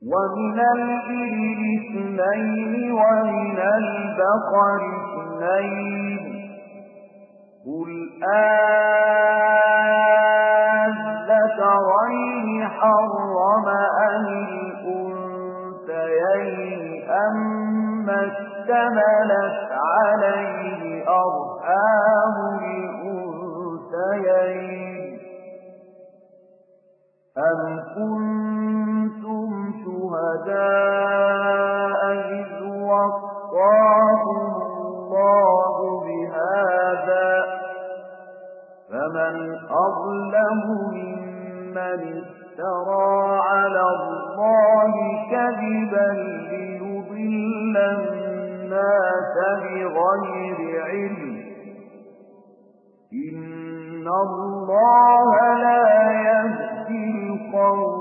ومن الإبل اثنين ومن البقر اثنين قل أذكرين حرم أم الأنثيين أما اشتملت عليه أرحام الأنثيين أم كنتم شهداء إذ وصاكم الله بهذا فمن أظلم ممن افترى على الله كذبا ليضل الناس بغير علم إن الله لا يهدي القوم